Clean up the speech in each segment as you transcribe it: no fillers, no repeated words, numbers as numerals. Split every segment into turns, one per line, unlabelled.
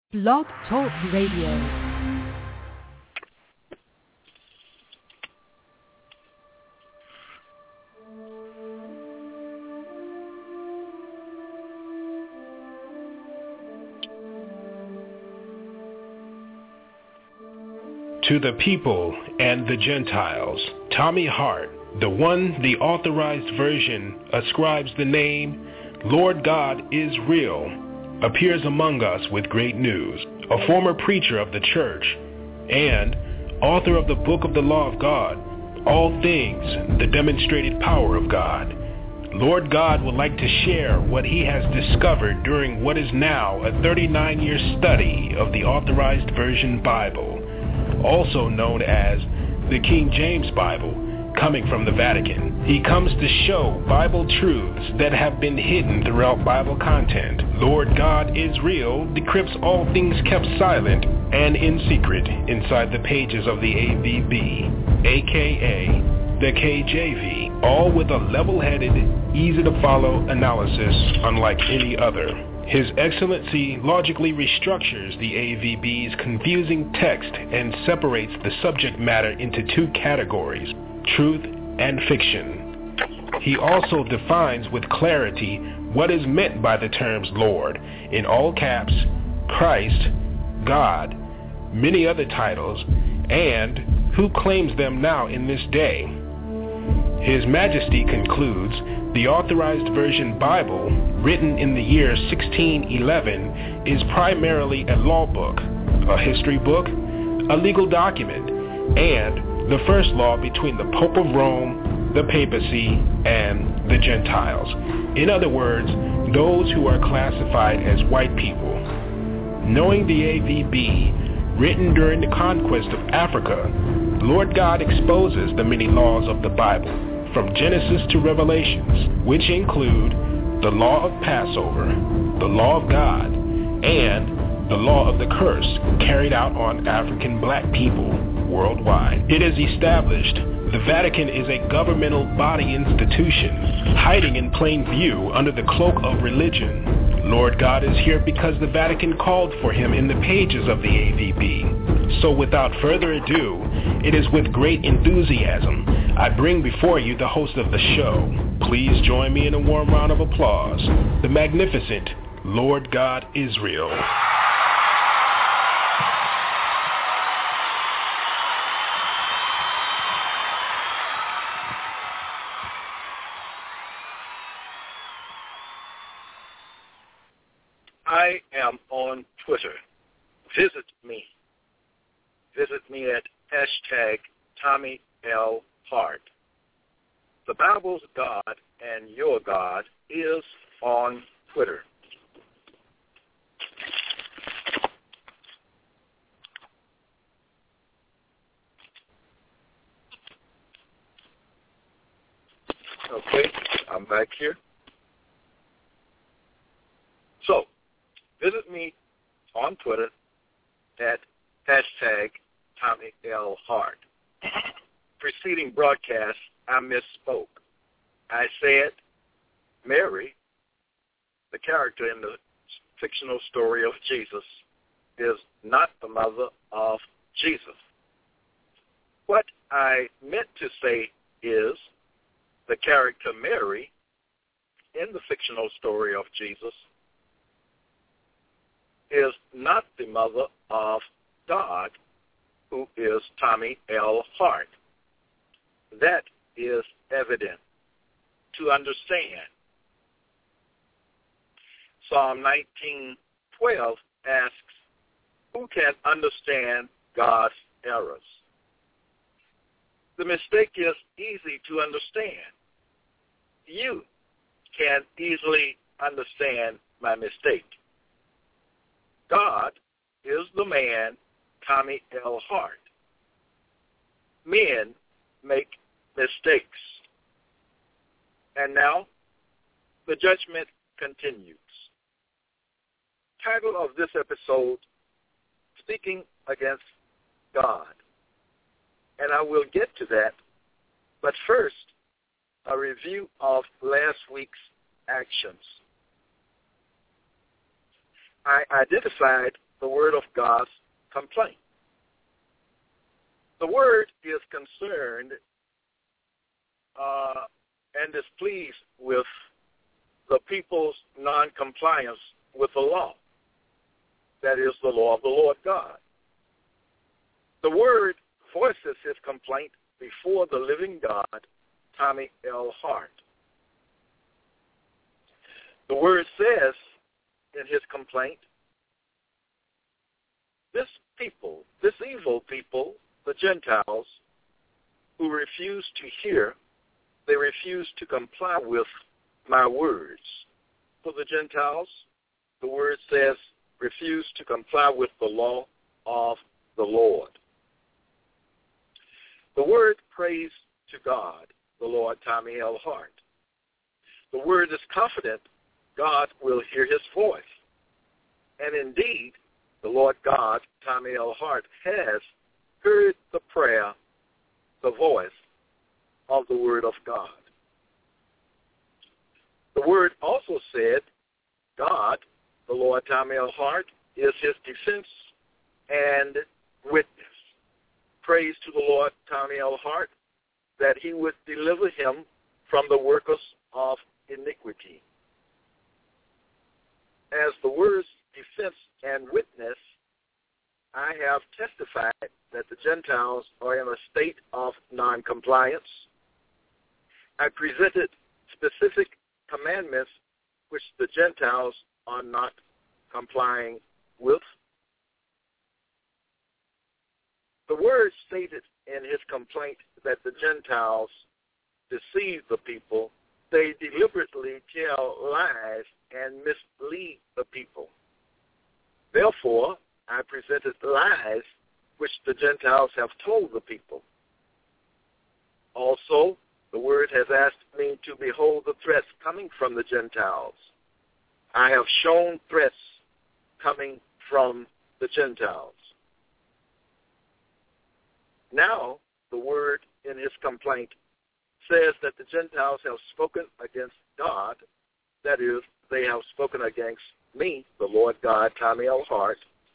Blog Talk Radio.
To the people and the Gentiles, Tommy Hart, the authorized version, ascribes the name Lord God is Real, appears among us with great news, a former preacher of the church, and author of the Book of the Law of God, All Things, the Demonstrated Power of God. Lord God would like to share what he has discovered during what is now a 39-year study of the Authorized Version Bible, also known as the King James Bible, coming from the Vatican. He comes to show Bible truths that have been hidden throughout Bible content. Lord God is Real decrypts all things kept silent and in secret inside the pages of the AVB, aka the KJV, all with a level-headed, easy-to-follow analysis unlike any other. His Excellency logically restructures the AVB's confusing text and separates the subject matter into two categories, truth and fiction. He also defines with clarity what is meant by the terms Lord, in all caps, Christ, God, many other titles, and who claims them now in this day. His Majesty concludes the Authorized Version Bible, written in the year 1611, is primarily a law book, a history book, a legal document, and the first law between the Pope of Rome, the papacy, and the Gentiles. In other words, those who are classified as white people. Knowing the AVB, written during the conquest of Africa, Lord God exposes the many laws of the Bible, from Genesis to Revelations, which include the law of Passover, the law of God, and the law of the curse carried out on African black people worldwide. It is established the Vatican is a governmental body institution, hiding in plain view under the cloak of religion. Lord God is here because the Vatican called for him in the pages of the AVB. So without further ado, it is with great enthusiasm I bring before you the host of the show. Please join me in a warm round of applause, the magnificent Lord God is Real.
I am on Twitter. Visit me. Visit me at #TommyLHart. The Bible's God and your God is on Twitter. Okay, I'm back here. So, visit me on Twitter at #TommyLHart. Preceding broadcast, I misspoke. I said Mary, the character in the fictional story of Jesus, is not the mother of Jesus. What I meant to say is the character Mary in the fictional story of Jesus is not the mother of God, who is Tommy L. Hart. That is evident to understand. Psalm 19:12 asks, who can understand God's errors? The mistake is easy to understand. You can easily understand my mistake. God is the man, Tommy L. Hart. Men make mistakes. And now, the judgment continues. Title of this episode, Speaking Against God. And I will get to that, but first, a review of last week's actions. I identified the word of God's complaint. The word is concerned and displeased with the people's noncompliance with the law. That is the law of the Lord God. The word voices his complaint before the living God, Tommy L. Hart. The word says in his complaint, this people, this evil people, the Gentiles, who refuse to hear, they refuse to comply with my words. For the Gentiles, the word says, refuse to comply with the law of the Lord. The word prays to God, the Lord, Tommy L. Hart. The word is confident God will hear his voice. And indeed, the Lord God, Tommy L. Hart, has heard the prayer, the voice of the word of God. The word also said, God, the Lord Tommy L. Hart, is his defense and witness. Praise to the Lord Tommy L. Hart that he would deliver him from the workers of iniquity. As the word's defense and witness, I have testified that the Gentiles are in a state of noncompliance. I presented specific commandments which the Gentiles are not complying with. The word stated in his complaint that the Gentiles deceive the people. They deliberately tell lies and mislead the people. Therefore, I presented lies which the Gentiles have told the people. Also, the word has asked me to behold the threats coming from the Gentiles. I have shown threats coming from the Gentiles. Now, the word in his complaint says that the Gentiles have spoken against God. That is, they have spoken against me, the Lord God, Tommy L. Hart.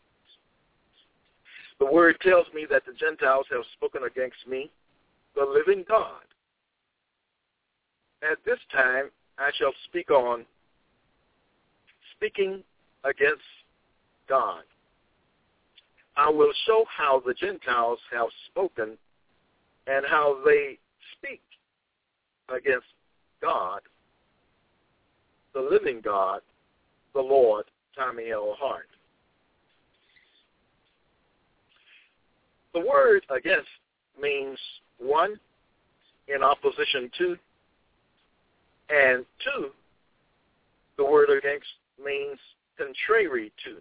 The word tells me that the Gentiles have spoken against me, the living God. At this time, I shall speak on speaking against God. I will show how the Gentiles have spoken and how they speak against God, the living God, the Lord, Tommy L. Hart. The word against means one, in opposition to, and two, the word against means contrary to.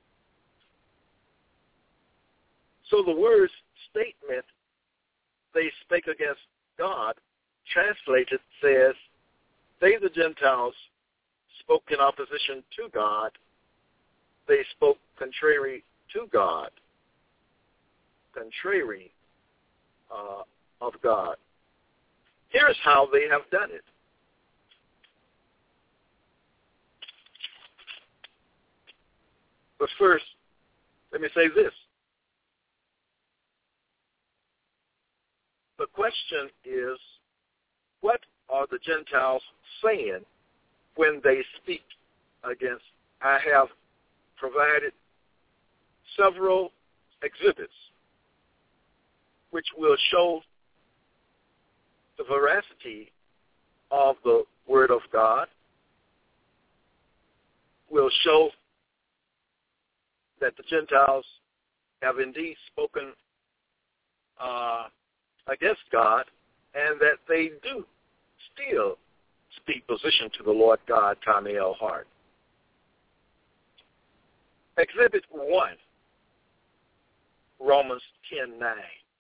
So the word's statement, they spake against God, translated says, they, the Gentiles, spoke in opposition to God. They spoke contrary to God. Contrary of God. Here's how they have done it. But first, let me say this. The question is, what are the Gentiles saying when they speak against? I have provided several exhibits which will show the veracity of the Word of God, will show that the Gentiles have indeed spoken against God, and that they do still speak position to the Lord God, Tommy L. Hart. Exhibit 1, Romans 10:9.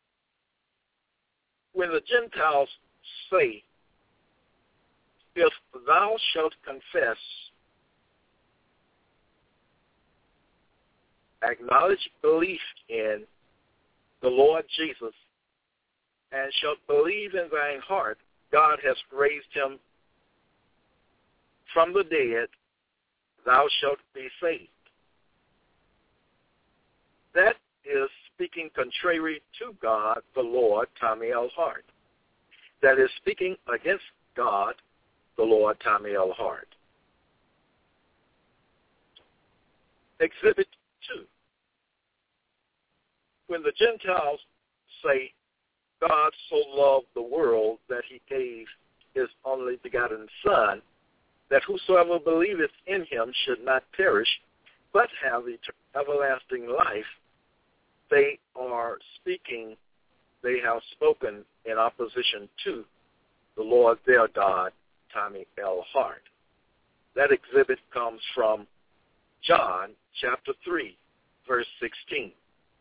When the Gentiles say, if thou shalt confess, acknowledge belief in the Lord Jesus, and shalt believe in thine heart, God has raised him from the dead, thou shalt be saved. speaking contrary to God, the Lord, Tommy L. Hart. That is speaking against God, the Lord, Tommy L. Hart. Exhibit 2. When the Gentiles say, God so loved the world that he gave his only begotten Son, that whosoever believeth in him should not perish, but have everlasting life, they have spoken in opposition to the Lord their God, Tommy L. Hart. That exhibit comes from John chapter 3, verse 16.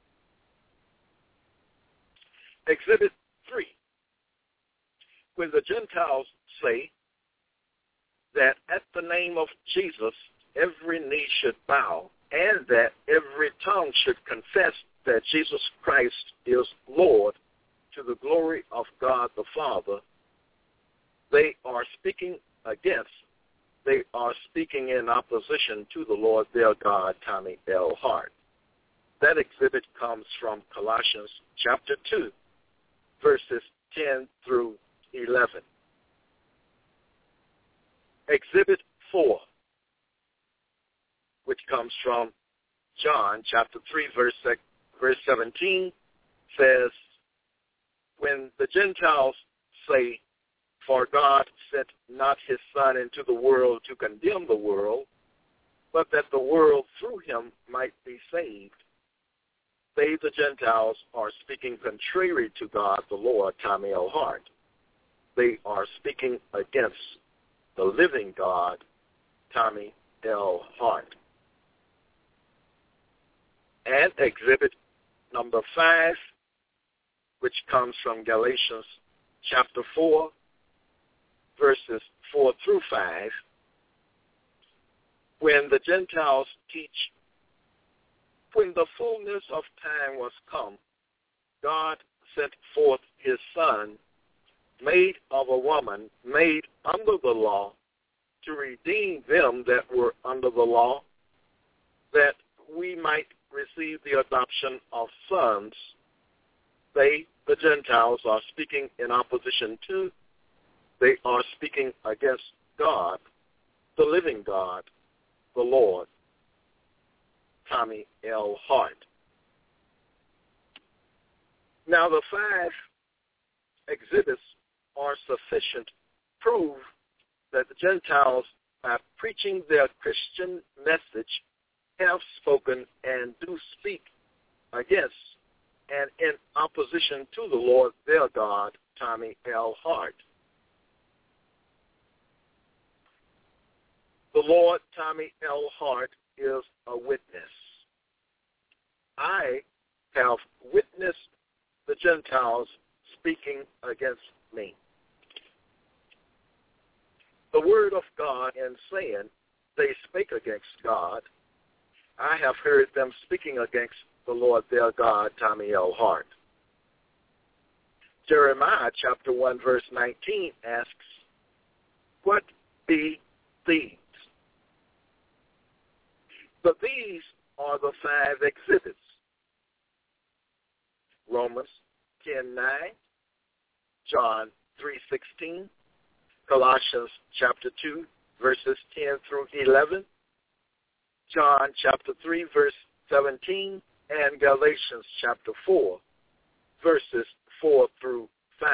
Exhibit 3. When the Gentiles say that at the name of Jesus every knee should bow and that every tongue should confess that Jesus Christ is Lord to the glory of God the Father, they are speaking in opposition to the Lord their God, Tommy L. Hart. That exhibit comes from Colossians chapter 2, verses 10 through 11. Exhibit 4, which comes from John chapter 3, verse 17, says, when the Gentiles say, for God sent not his Son into the world to condemn the world, but that the world through him might be saved, they, the Gentiles, are speaking contrary to God, the Lord, Tommy L. Hart. They are speaking against the living God, Tommy L. Hart. And exhibit number 5, which comes from Galatians chapter 4, verses 4 through 5, when the Gentiles teach, when the fullness of time was come, God sent forth his Son, made of a woman, made under the law, to redeem them that were under the law, that we might receive the adoption of sons. They, the Gentiles, are speaking in opposition to, they are speaking against God, the living God, the Lord, Tommy L. Hart. Now the 5 exhibits are sufficient proof that the Gentiles, by preaching their Christian message, have spoken and do speak against and in opposition to the Lord their God, Tommy L. Hart. The Lord, Tommy L. Hart, is a witness. I have witnessed the Gentiles speaking against me. The word of God and saying they spake against God, I have heard them speaking against the Lord their God, Tommy L. Hart. Jeremiah chapter 1 verse 19 asks, what be these? But these are the 5 exhibits. Romans 10:9, John 3:16, Colossians chapter 2, verses 10 through 11, John chapter 3, verse 17, and Galatians chapter 4, verses 4 through 5.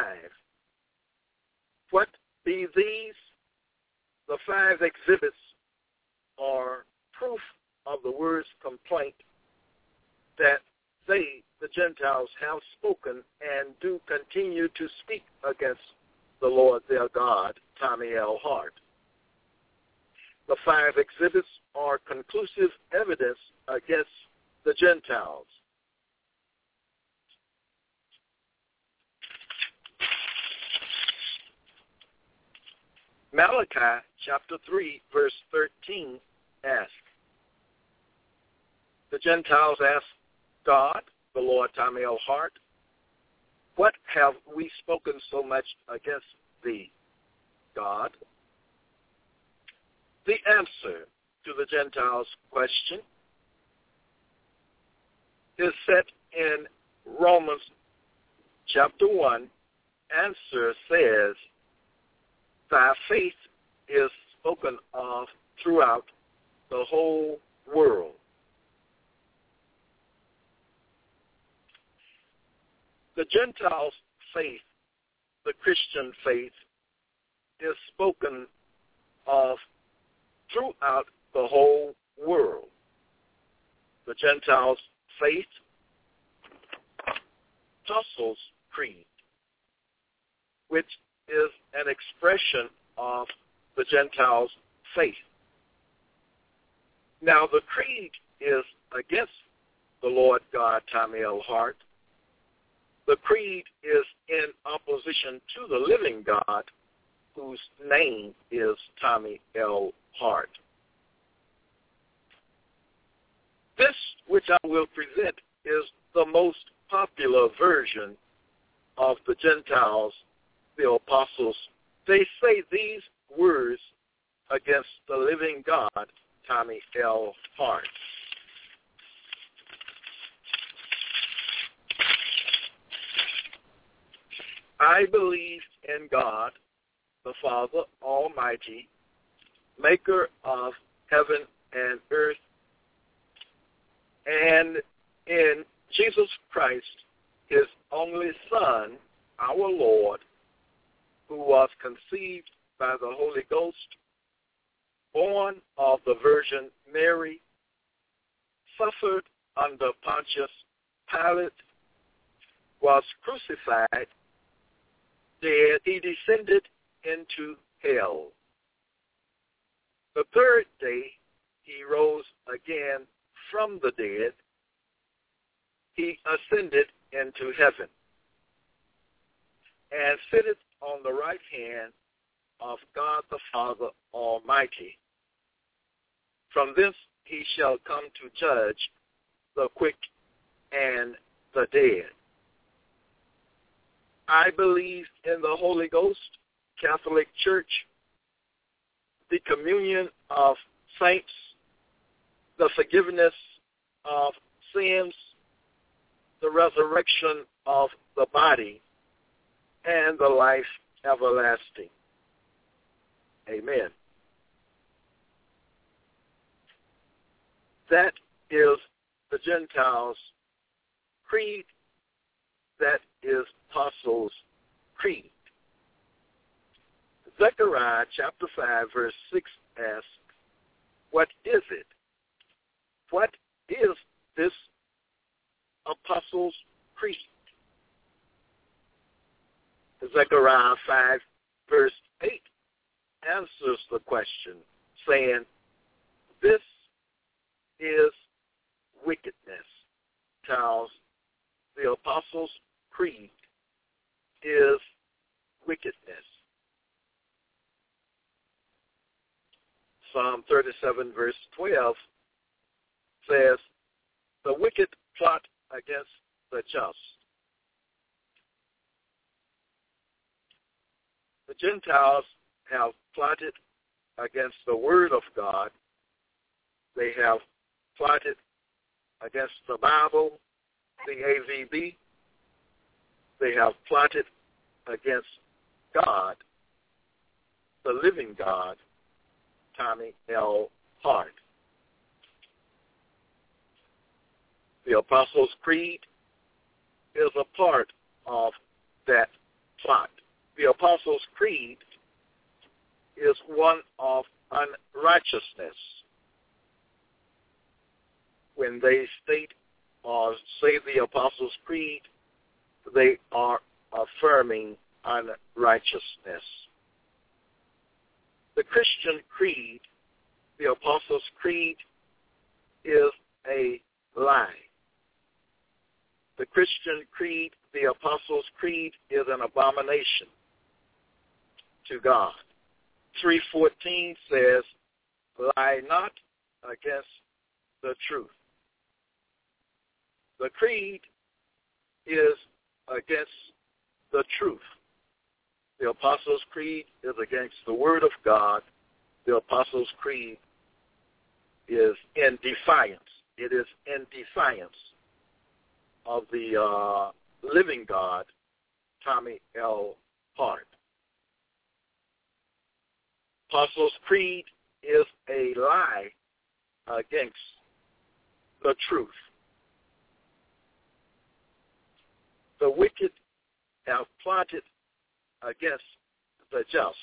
What be these? The 5 exhibits are proof of the word's complaint that they, the Gentiles, have spoken and do continue to speak against the Lord their God, Tommy L. Hart. The 5 exhibits are conclusive evidence against the Gentiles. Malachi chapter 3, verse 13 asks, the Gentiles ask God, the Lord, Tommy L. Hart, what have we spoken so much against thee, God? The answer to the Gentiles' question is set in Romans chapter 1 answer says, thy faith is spoken of throughout the whole world. The Gentiles' faith, the Christian faith, is spoken of throughout the whole world. The Gentiles' faith, Apostles' Creed, which is an expression of the Gentiles' faith. Now, the creed is against the Lord God, Tommy L. Hart. The creed is in opposition to the living God, whose name is Tommy L. Hart. This, which I will present, is the most popular version of the Gentiles, the apostles. They say these words against the living God, Tommy L. Hart. I believe in God, the Father Almighty, maker of heaven and earth, and in Jesus Christ, his only Son, our Lord, who was conceived by the Holy Ghost, born of the Virgin Mary, suffered under Pontius Pilate, was crucified, dead, he descended into hell. The third day, he rose again from the dead. He ascended into heaven and sitteth on the right hand of God the Father Almighty. From thence he shall come to judge the quick and the dead. I believe in the Holy Ghost, Catholic Church, the communion of saints, the forgiveness of sins, the resurrection of the body, and the life everlasting. Amen. That is the Gentiles' creed. That is Apostles' Creed. Zechariah chapter 5, verse 6 asks, what is it? What is this Apostles' Creed? Zechariah 5, verse 8 answers the question, saying, this is wickedness. Tells the Apostles' Creed is wickedness. Psalm 37, verse 12 says, the wicked plot against the just. The Gentiles have plotted against the Word of God. They have plotted against the Bible, the AVB. They have plotted against God, the living God, Tommy L. Hart. The Apostles' Creed is a part of that plot. The Apostles' Creed is one of unrighteousness. When they state or say the Apostles' Creed, they are affirming unrighteousness. The Christian Creed, the Apostles' Creed, is a lie. The Christian Creed, the Apostles' Creed, is an abomination to God. 3:14 says, lie not against the truth. The creed is against the truth. The Apostles' Creed is against the Word of God. The Apostles' Creed is in defiance. It is in defiance of the living God, Tommy L. Hart. Apostles' Creed is a lie against the truth. The wicked have plotted against the just.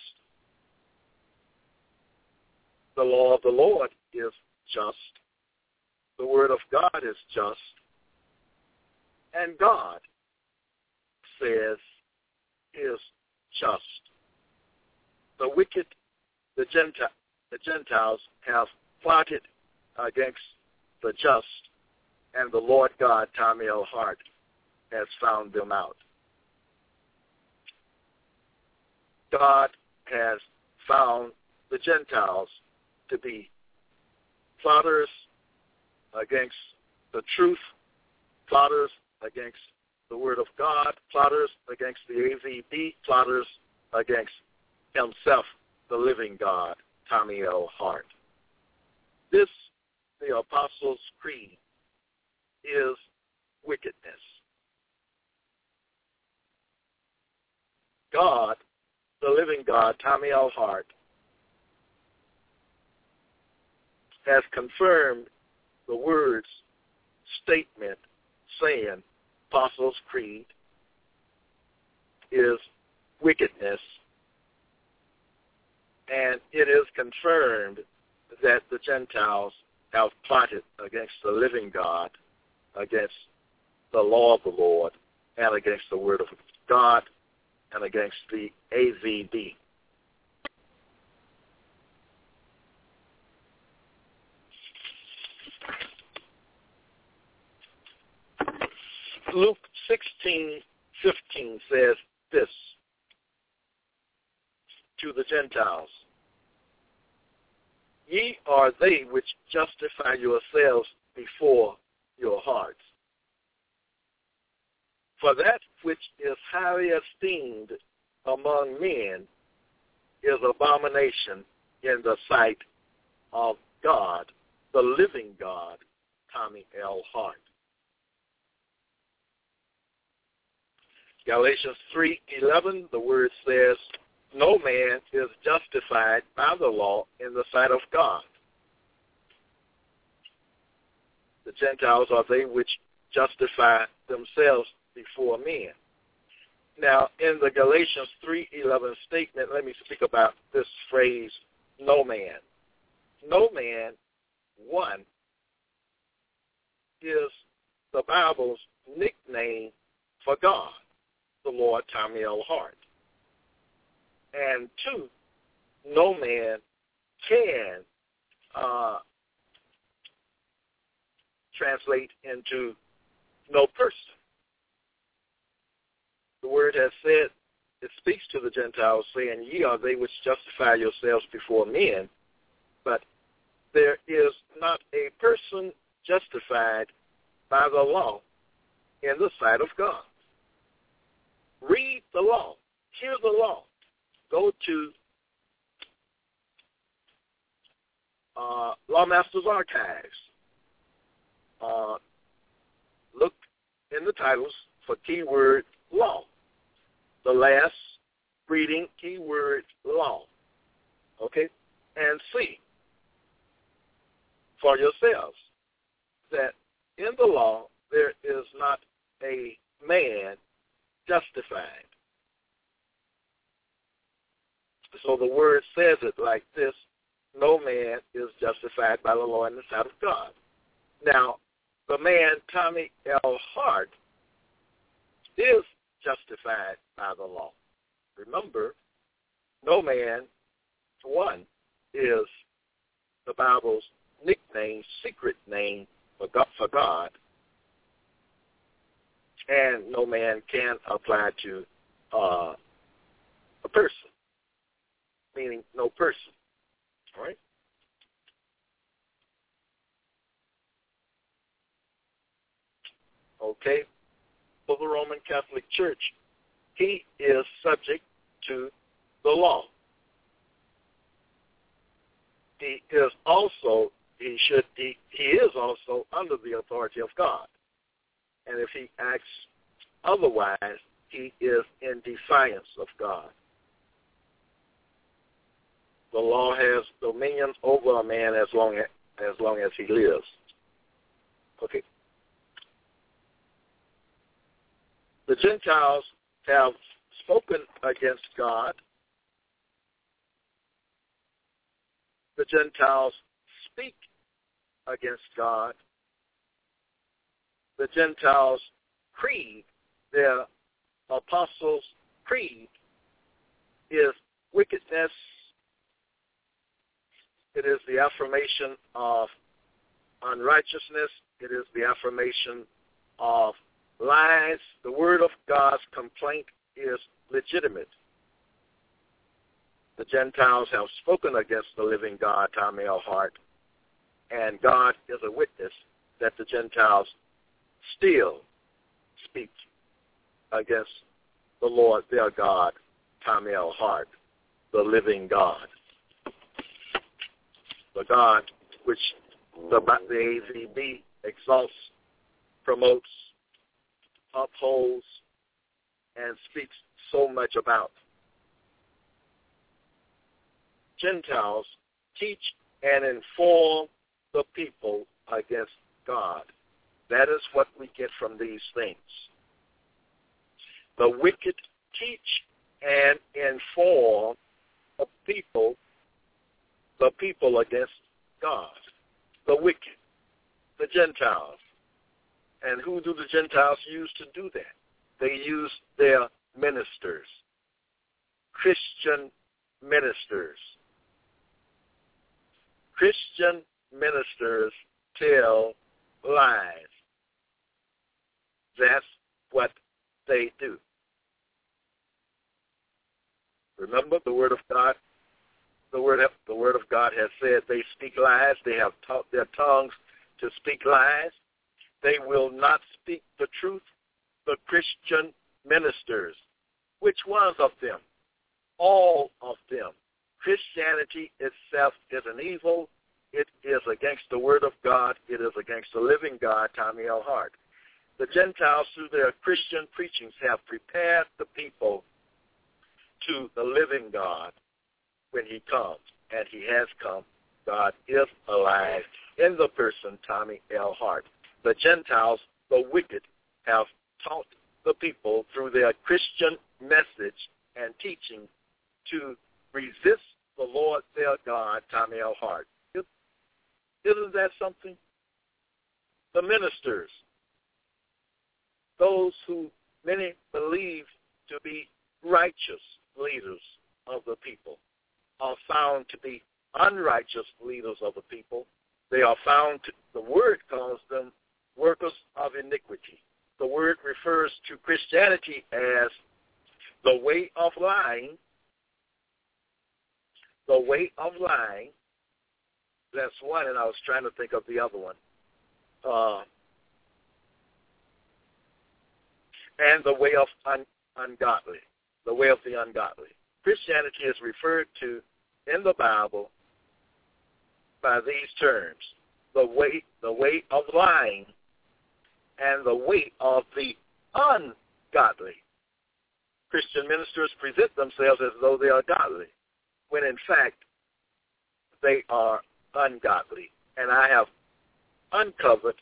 The law of the Lord is just. The word of God is just. And God says is just. The wicked, the Gentiles have plotted against the just, and the Lord God, Tommy L. Hart, has found them out. God has found the Gentiles to be plotters against the truth, plotters against the Word of God, plotters against the AVB, plotters against himself, the living God, Tommy L. Hart. This, the Apostles' Creed, is wickedness. God, the living God, Tommy L. Hart, has confirmed the words, statement, saying Apostles' Creed is wickedness, and it is confirmed that the Gentiles have plotted against the living God, against the law of the Lord, and against the Word of God, and against the AVB. Luke 16:15 says this to the Gentiles: Ye are they which justify yourselves before your hearts. For that which is highly esteemed among men is abomination in the sight of God, the living God, Tommy L. Hart. Galatians 3:11, the word says, no man is justified by the law in the sight of God. The Gentiles are they which justify themselves before men. Now, in the Galatians 3:11 statement, let me speak about this phrase, no man. No man, one, is the Bible's nickname for God, the Lord Tommy L. Hart. And two, no man can translate into no person. The word has said, it speaks to the Gentiles, saying, ye are they which justify yourselves before men, but there is not a person justified by the law in the sight of God. Read the law. Hear the law. Go to Lawmaster's Archives. Look in the titles for keyword law. The last reading, keyword law. Okay? And see for yourselves that in the law there is not a man justified. So the word says it like this: no man is justified by the law in the sight of God. Now, the man, Tommy L. Hart, is justified by the law. Remember, no man, one, is the Bible's nickname, secret name for God, and no man can apply to a person, meaning no person. All right? Okay. For the Roman Catholic Church, he is subject to the law. He is also under the authority of God. And if he acts otherwise, he is in defiance of God. The law has dominion over a man as long as he lives. Okay. The Gentiles have spoken against God. The Gentiles speak against God. The Gentiles' creed, their apostles' creed, is wickedness. It is the affirmation of unrighteousness. It is the affirmation of lies. The word of God's complaint is legitimate. The Gentiles have spoken against the living God, Tommy L. Hart, and God is a witness that the Gentiles still speak against the Lord their God, Tommy L. Hart, the living God. The God which the AZB exalts, promotes, upholds, and speaks so much about. Gentiles teach and inform the people against God. That is what we get from these things. The wicked teach and inform the people against God. The wicked, the Gentiles. And who do the Gentiles use to do that? They use their ministers, Christian ministers. Christian ministers tell lies. That's what they do. Remember, the Word of God. The word of God has said they speak lies. They have taught their tongues to speak lies. They will not speak the truth. The Christian ministers. Which ones of them? All of them. Christianity itself is an evil. It is against the Word of God. It is against the living God, Tommy L. Hart. The Gentiles, through their Christian preachings, have prepared the people to the living God when he comes, and he has come. God is alive in the person, Tommy L. Hart. The Gentiles, the wicked, have taught the people through their Christian message and teaching to resist the Lord their God, Tommy L. Hart. Isn't that something? The ministers, those who many believe to be righteous leaders of the people, are found to be unrighteous leaders of the people. They are found to, the word calls them workers of iniquity. The word refers to Christianity as the way of lying. The way of lying. That's one, and I was trying to think of the other one. And the way of ungodly. The way of the ungodly. Christianity is referred to in the Bible by these terms: the way of lying and the way of the ungodly. Christian ministers present themselves as though they are godly, when in fact they are ungodly. And I have uncovered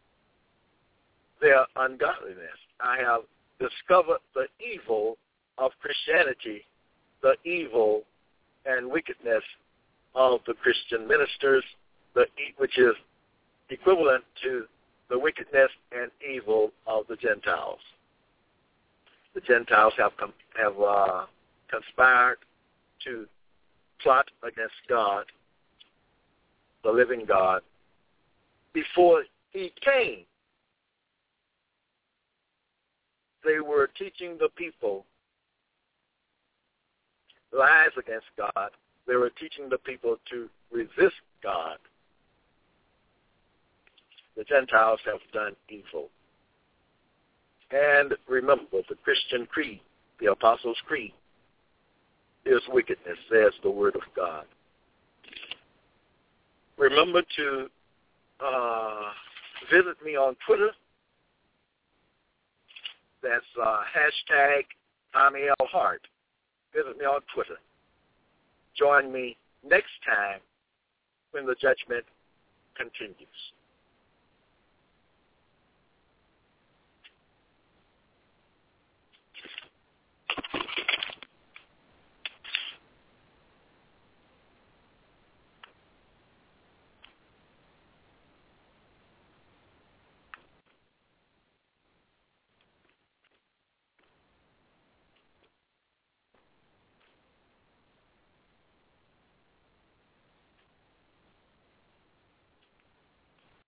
their ungodliness. I have discovered the evil of Christianity, the evil and wickedness of the Christian ministers, which is equivalent to the wickedness and evil of the Gentiles. The Gentiles have conspired to plot against God, the living God, before he came. They were teaching the people lies against God. They were teaching the people to resist God. The Gentiles have done evil. And remember, the Christian creed, the Apostles' Creed, is wickedness, says the Word of God. Remember to visit me on Twitter That's hashtag Tommy L. Hart. Visit me on Twitter. Join me next time when the judgment continues.